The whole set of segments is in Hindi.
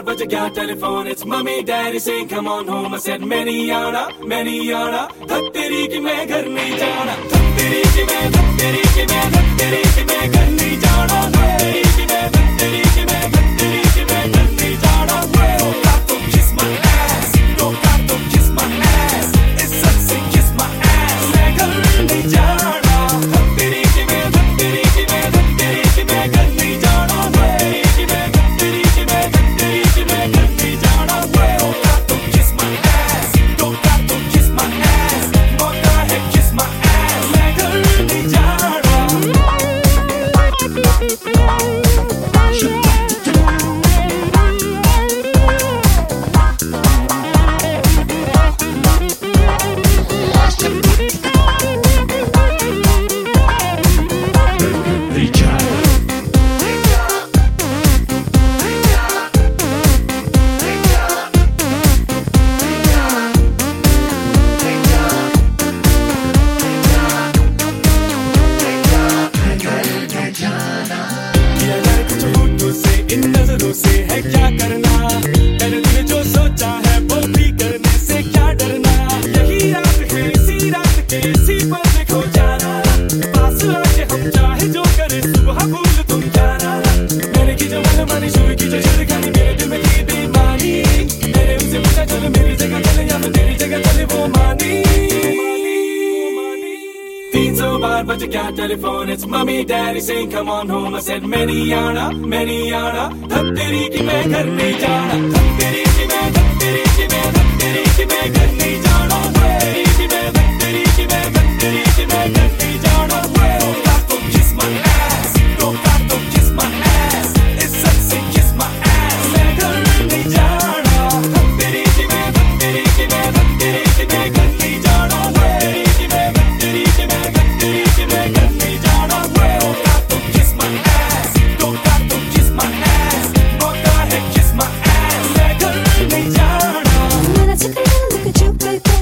बार बज गया telephone, it's mummy daddy saying come on home. I said मैं नहीं आना धक तेरी की मैं घर नहीं जाना, धक तेरी की मैं घर नहीं जाना, धक तेरी की मैं घर नहीं जाना. Don't got to kiss my ass, don't got to kiss my ass, it's such a kiss my ass. मैं घर नहीं जाना, धक तेरी की मैं घर नहीं जाना, धक तेरी की मैं घर नहीं जाना. Don't got to kiss my ass, don't got to kiss my ass, मौका है kiss my ass. मैं घर नहीं जाना. इन नजरों से है क्या करना, मैंने तूने जो सोचा है वो भी करने से क्या डरना. यही रात है, इसी रात के इसी पल में खो जाना, पास आके हम चाहे जो करे सुबह भूल तुम जाना. मैंने की जो मनमानी शुरू की जो छिड़कानी, मेरे दिल में की बेईमानी, मैंने उसे पूछा चलो मेरी जगह चले या मैं तेरी जगह चले, वो मानी. 300 बार बज गया telephone, it's mummy daddy saying come on home. I said मैं नहीं आना धक तेरी की मैं घर नहीं जाना, धक तेरी की मैं घर नहीं जाना, धक तेरी की मैं घर नहीं जाना. Don't got to kiss my ass, don't got to kiss my ass, it's such a kiss my ass. मैं घर नहीं जाना, धक तेरी की मैं घर नहीं जाना, धक तेरी की मैं घर नहीं जाना. Don't got to kiss my ass, don't got to kiss my ass, मौका है kiss my ass. मैं घर नहीं जाना. When I take a look at you, baby,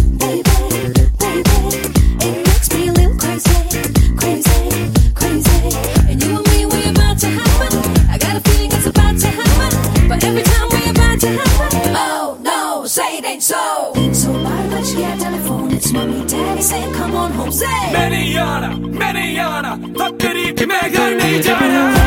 it makes me a little crazy. And you and me, we're about to happen. I got a feeling it's about to happen, but every time we're about to happen, oh no, say it ain't so. So why don't you get telephone? It's mummy, daddy saying come on home, say. मैं नहीं आना धक तेरी की मैं घर नहीं जाना.